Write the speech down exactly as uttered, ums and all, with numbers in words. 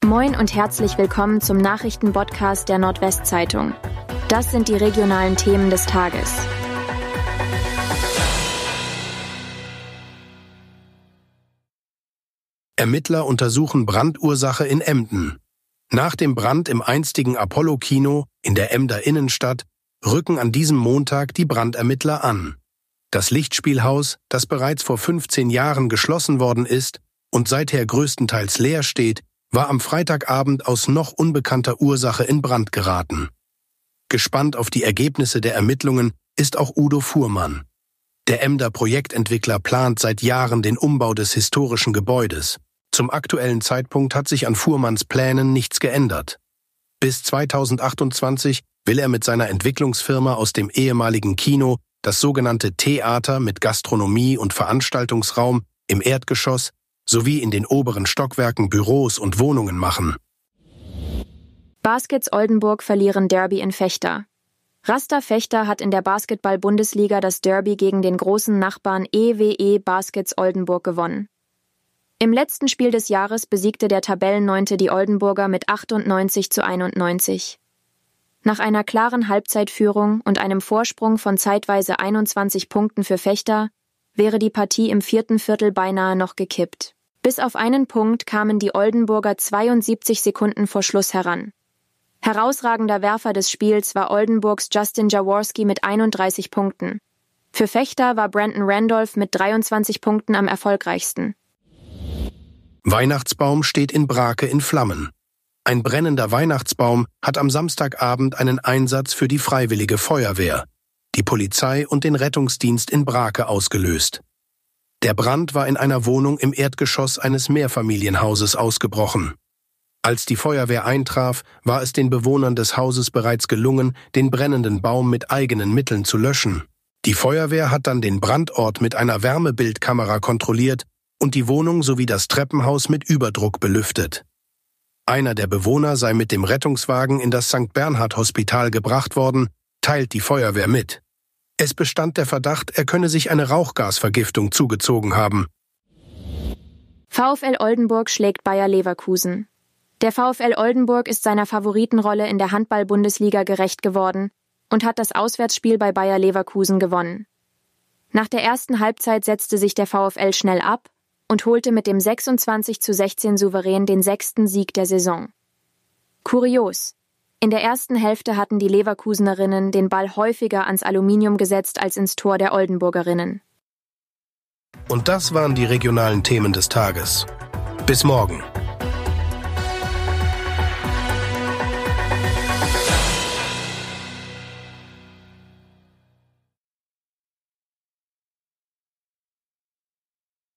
Moin und herzlich willkommen zum Nachrichtenpodcast der Nordwestzeitung. Das sind die regionalen Themen des Tages. Ermittler untersuchen Brandursache in Emden. Nach dem Brand im einstigen Apollo-Kino in der Emder Innenstadt rücken an diesem Montag die Brandermittler an. Das Lichtspielhaus, das bereits vor fünfzehn Jahren geschlossen worden ist und seither größtenteils leer steht, war am Freitagabend aus noch unbekannter Ursache in Brand geraten. Gespannt auf die Ergebnisse der Ermittlungen ist auch Udo Fuhrmann. Der Emder Projektentwickler plant seit Jahren den Umbau des historischen Gebäudes. Zum aktuellen Zeitpunkt hat sich an Fuhrmanns Plänen nichts geändert. Bis zweitausendachtundzwanzig will er mit seiner Entwicklungsfirma aus dem ehemaligen Kino das sogenannte Theater mit Gastronomie und Veranstaltungsraum im Erdgeschoss sowie in den oberen Stockwerken Büros und Wohnungen machen. Baskets Oldenburg verlieren Derby in Vechta. Rasta Vechta hat in der Basketball-Bundesliga das Derby gegen den großen Nachbarn E W E Baskets Oldenburg gewonnen. Im letzten Spiel des Jahres besiegte der Tabellenneunte die Oldenburger mit achtundneunzig zu einundneunzig. Nach einer klaren Halbzeitführung und einem Vorsprung von zeitweise einundzwanzig Punkten für Vechta wäre die Partie im vierten Viertel beinahe noch gekippt. Bis auf einen Punkt kamen die Oldenburger zweiundsiebzig Sekunden vor Schluss heran. Herausragender Werfer des Spiels war Oldenburgs Justin Jaworski mit einunddreißig Punkten. Für Vechta war Brandon Randolph mit dreiundzwanzig Punkten am erfolgreichsten. Weihnachtsbaum steht in Brake in Flammen. Ein brennender Weihnachtsbaum hat am Samstagabend einen Einsatz für die Freiwillige Feuerwehr, die Polizei und den Rettungsdienst in Brake ausgelöst. Der Brand war in einer Wohnung im Erdgeschoss eines Mehrfamilienhauses ausgebrochen. Als die Feuerwehr eintraf, war es den Bewohnern des Hauses bereits gelungen, den brennenden Baum mit eigenen Mitteln zu löschen. Die Feuerwehr hat dann den Brandort mit einer Wärmebildkamera kontrolliert und die Wohnung sowie das Treppenhaus mit Überdruck belüftet. Einer der Bewohner sei mit dem Rettungswagen in das Sankt Bernhard Hospital gebracht worden, teilt die Feuerwehr mit. Es bestand der Verdacht, er könne sich eine Rauchgasvergiftung zugezogen haben. VfL Oldenburg schlägt Bayer Leverkusen. Der VfL Oldenburg ist seiner Favoritenrolle in der Handball-Bundesliga gerecht geworden und hat das Auswärtsspiel bei Bayer Leverkusen gewonnen. Nach der ersten Halbzeit setzte sich der VfL schnell ab und holte mit dem sechsundzwanzig zu sechzehn souverän den sechsten Sieg der Saison. Kurios: In der ersten Hälfte hatten die Leverkusenerinnen den Ball häufiger ans Aluminium gesetzt als ins Tor der Oldenburgerinnen. Und das waren die regionalen Themen des Tages. Bis morgen.